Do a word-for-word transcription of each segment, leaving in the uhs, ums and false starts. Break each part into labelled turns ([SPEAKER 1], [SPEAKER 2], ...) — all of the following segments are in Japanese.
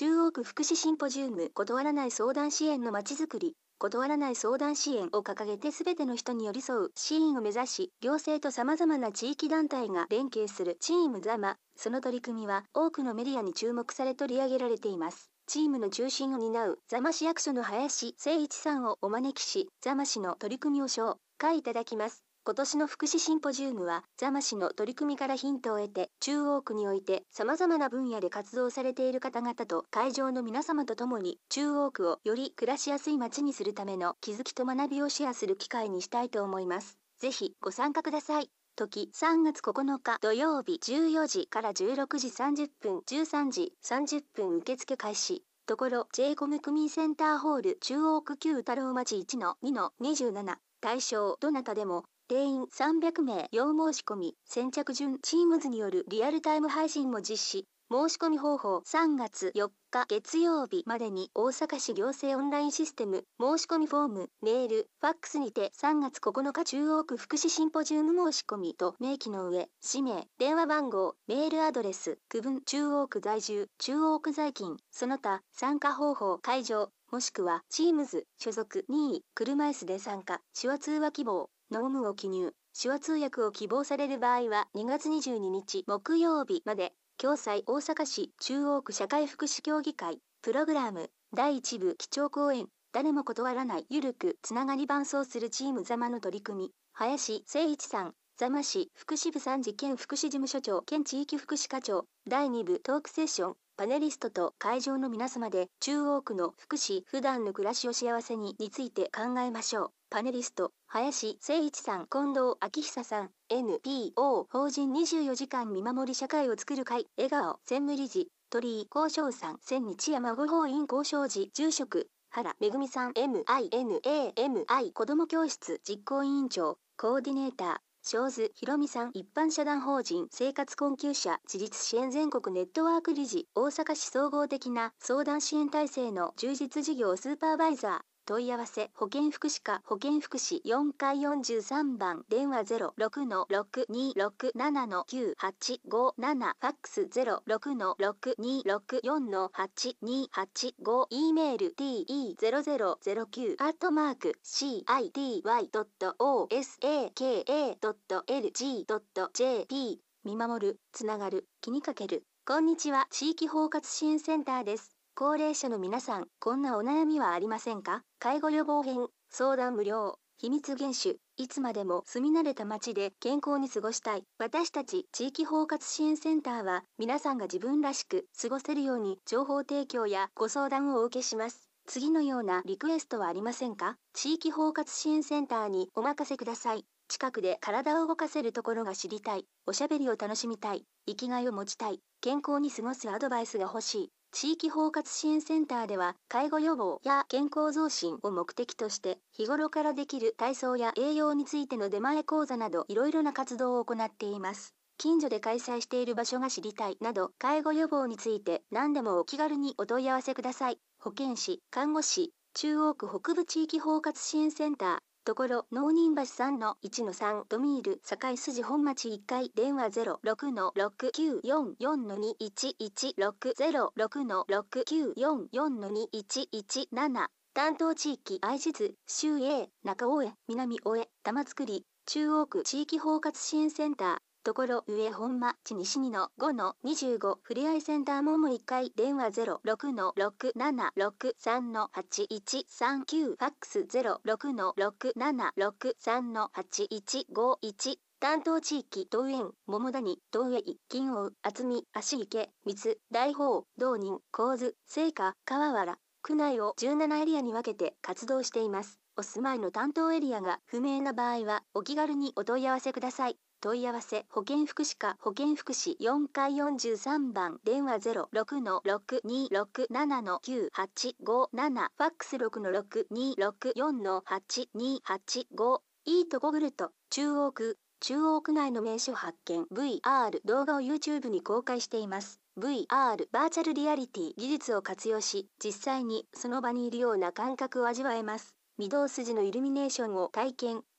[SPEAKER 1] 中央区福祉シンポジウム断らない相談支援のまちづくり。断らない相談支援を掲げて全ての人に寄り添う支援を目指し、行政と様々な地域団体が連携するチーム座間。その取り組みは多くのメディアに注目され取り上げられています。チームの中心を担う座間市役所の林誠一さんをお招きし、座間市の取り組みを紹介いただきます。今年の福祉シンポジウムは、座間市の取り組みからヒントを得て、中央区において様々な分野で活動されている方々と会場の皆様と共に、中央区をより暮らしやすい街にするための気づきと学びをシェアする機会にしたいと思います。ぜひご参加ください。時さんがつここのか土曜日じゅうよじからじゅうろくじさんじゅっぷん、じゅうさんじさんじゅっぷん受付開始。ところ ジェイコム 区民センターホール中央区旧太郎町 いちのにのにじゅうなな。対象どなたでも。定員さんびゃくめい用申し込み、先着順 Teams によるリアルタイム配信も実施。申し込み方法さんがつよっか月曜日までに大阪市行政オンラインシステム申し込みフォーム、メール、ファックスにてさんがつここのか中央区福祉シンポジウム申し込みと明記の上、氏名、電話番号、メールアドレス、区分中央区在住、中央区在勤、その他参加方法会場、もしくは Teams 所属任意、車椅子で参加、手話通話希望、ノームを記入、手話通訳を希望される場合はにがつにじゅうににち木曜日まで、共催大阪市中央区社会福祉協議会、プログラム、だいいち部基調講演、誰も断らないゆるくつながり伴走するチーム座間の取り組み、林誠一さん、座間市福祉部参事兼福祉事務所長兼地域福祉課長、だいに部トークセッション、パネリストと会場の皆様で中央区の福祉、普段の暮らしを幸せにについて考えましょう。パネリスト、林誠一さん、近藤明久さん、エヌピーオー 法人にじゅうよじかん見守り社会をつくる会、笑顔、専務理事、鳥居幸章さん、千日山御法院交渉時、住職、原めぐみさん、エムアイエヌエーエムアイ 子ども教室実行委員長、コーディネーター、正津ひろみさん、一般社団法人生活困窮者自立支援全国ネットワーク理事、大阪市総合的な相談支援体制の充実事業スーパーバイザー、問い合わせ保健福祉課保健福祉よんかいよんじゅうさんばん、電話 ゼロろくのろくにろくななのきゅうはちごなな、ファックス ゼロろくのろくにろくよんのはちにはちご、 E メール ティーイーゼロゼロゼロきゅう アットマーク シーアイティーワイドットオーエスエーケーエードットエルジードットジェーピー。 見守る、つながる、気にかける。こんにちは、地域包括支援センターです。高齢者の皆さん、こんなお悩みはありませんか？介護予防編、相談無料、秘密厳守、いつまでも住み慣れた街で健康に過ごしたい。私たち地域包括支援センターは、皆さんが自分らしく過ごせるように情報提供やご相談をお受けします。次のようなリクエストはありませんか？地域包括支援センターにお任せください。近くで体を動かせるところが知りたい。おしゃべりを楽しみたい。生きがいを持ちたい。健康に過ごすアドバイスが欲しい。地域包括支援センターでは、介護予防や健康増進を目的として、日頃からできる体操や栄養についての出前講座など、いろいろな活動を行っています。近所で開催している場所が知りたいなど、介護予防について何でもお気軽にお問い合わせください。保健師、看護師、中央区北部地域包括支援センター。ところ農人橋さんのいちのさんドミール堺筋本町いっかい、電話 ゼロろくのろくきゅうよんよんのにいちいちろく ゼロろくのろくきゅうよんよんのにいちいちなな。担当地域愛知図周永中大江南大江玉造中央区地域包括支援センター。ところ上本町西にのごのにじゅうごふれあいセンターももいっかい、電話 ゼロろくのろくななろくさんのはちいちさんきゅう、ファックス ゼロろくのろくななろくさんのはちいちごいち。担当地域東園桃谷東栄金王厚見足池三津大宝道人神津聖火川原区内をじゅうななエリアに分けて活動しています。お住まいの担当エリアが不明な場合はお気軽にお問い合わせください。問い合わせ保健福祉課保健福祉よんかいよんじゅうさんばん、電話 ゼロろくのろくにろくななのきゅうはちごなな、ファックスろくのろくにろくよんのはちにはちご。いいとこグルト中央区中央区内の名所発見 ブイアール 動画を YouTube に公開しています。ブイアール バーチャルリアリティ技術を活用し、実際にその場にいるような感覚を味わえます。御堂筋のイルミネーションを体験、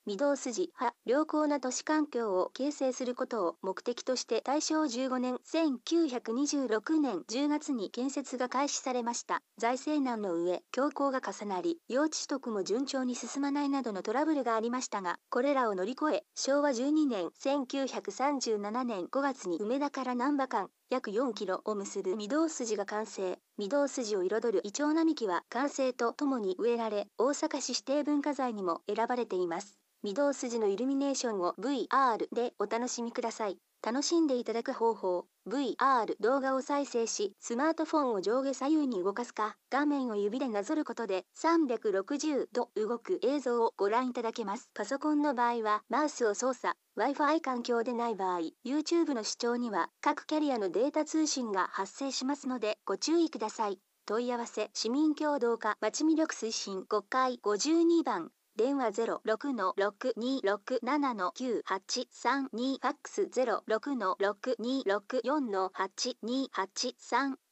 [SPEAKER 1] 御堂筋派良好な都市環境を形成することを目的として大正じゅうごねんせんきゅうひゃくにじゅうろくねんじゅうがつに建設が開始されました。財政難の上、強行が重なり、用地取得も順調に進まないなどのトラブルがありましたが、これらを乗り越え、しょうわじゅうにねんせんきゅうひゃくさんじゅうななねんごがつに梅田から難波間、約よんキロを結ぶ御堂筋が完成。御堂筋を彩るイチョウ並木は完成とともに植えられ、大阪市指定文化財にも選ばれています。御堂筋のイルミネーションを ブイアール でお楽しみください。楽しんでいただく方法。ブイアール 動画を再生し、スマートフォンを上下左右に動かすか、画面を指でなぞることでさんびゃくろくじゅうど動く映像をご覧いただけます。パソコンの場合はマウスを操作、Wi-Fi 環境でない場合、YouTube の視聴には各キャリアのデータ通信が発生しますのでご注意ください。問い合わせ、市民協働課町魅力推進ごかいごじゅうにばん。電話 ゼロろくのろくにろくななのきゅうはちさんに ファックス ゼロろくのろくにろくよんのはちにはちさん